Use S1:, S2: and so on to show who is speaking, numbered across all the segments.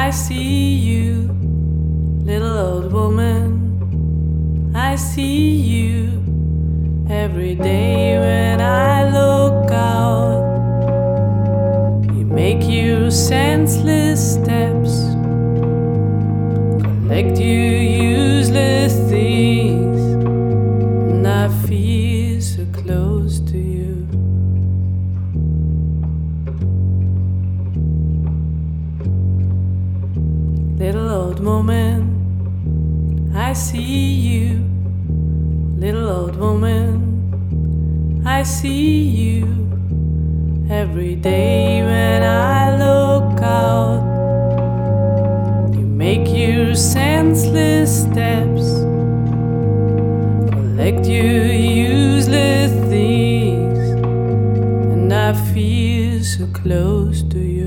S1: I see you, little old woman. I see you every day when I look out. You make your senseless steps, collect your useless things, and I feel so close to you. Little old woman, I see you. Little old woman, I see you every day when I look out. You make your senseless steps, collect your useless things, and I feel so close to you.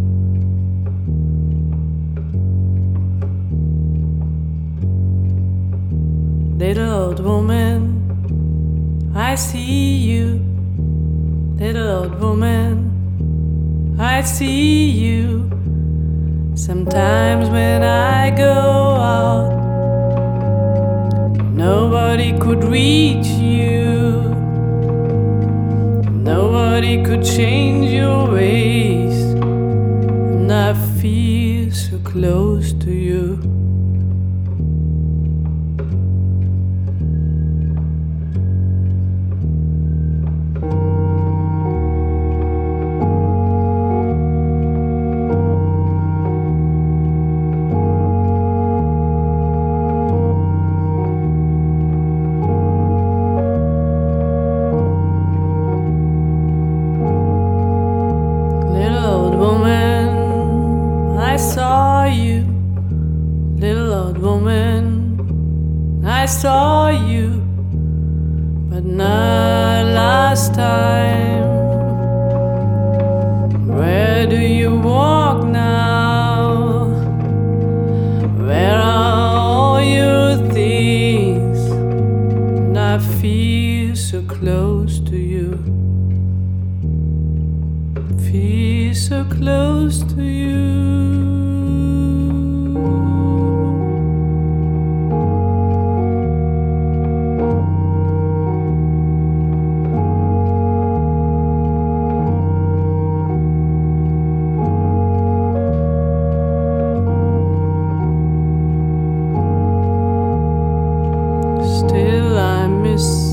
S1: Little old woman, I see you. Little old woman, I see you. Sometimes when I go out, nobody could reach you. Nobody could change your ways, and I feel so close to you. I saw you, little old woman. I saw you, but not last time. Where do you walk now? Where are all your things? And I feel so close to you. Feel so close to you. Still I miss